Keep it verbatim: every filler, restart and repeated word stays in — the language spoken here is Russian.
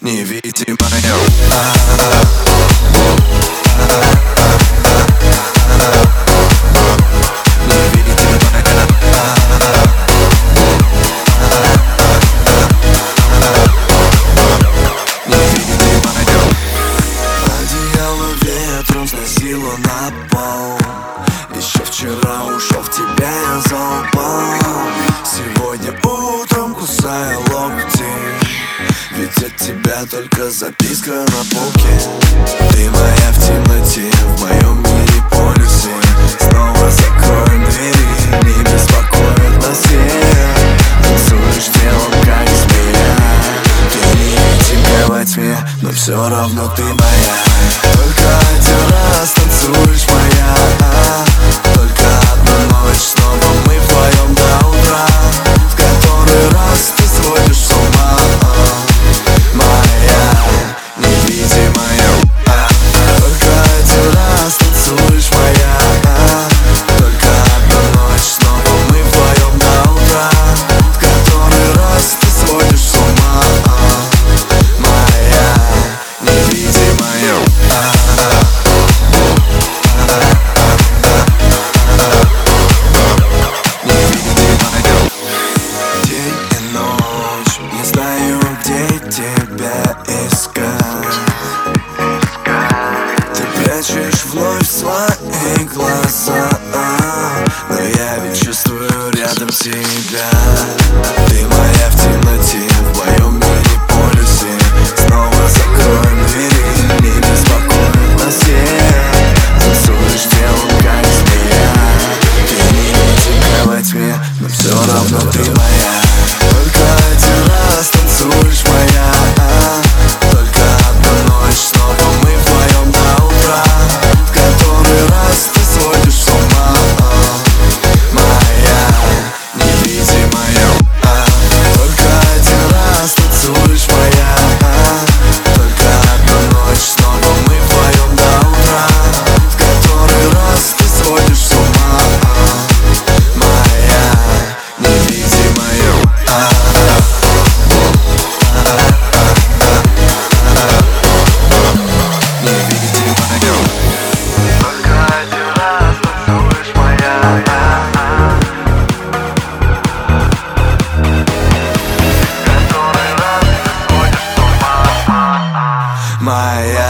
невидимая. Одеяло ветром сносило на пол. Еще вчера ушел в тебя я залпал. Сегодня утром кусая локти, ведь от тебя только записка на полке. Ты моя в темноте, в моем мире полюсе. Снова закроем двери, не беспокоит нас всех. Танцуешь телом, как змея. Ты невидимая во тьме, но все равно ты моя. Только один раз танцуешь моя. Только одна ночь, снова мы вдвоем до утра. В который раз ты сводишь с ума. Моя невидимая. Только один раз танцуешь моя. Только одна ночь, снова мы вдвоем до утра. В который раз ты сводишь с ума. Моя невидимая. День и ночь, не знаю, где тебя искать. Ты прячешь вновь свои глаза, но я ведь чувствую рядом тебя. Ты моя в темноте, в моем мире полюсе. Снова закроем двери, не беспокоит нас всех. Танцуешь телом, как змея. Ты невидимая во тьме, но все равно ты моя. Только один раз танцуешь моя. Только одна ночь, снова мы вдвоем до утра. В который раз ты сводишь с ума. Моя невидимая. Только один раз танцуешь моя. Только одна ночь, снова мы вдвоем до утра. В который раз ты сводишь с ума. Моя невидимая. Только один раз танцуешь моя. Который раз ты сводишь с ума. Моя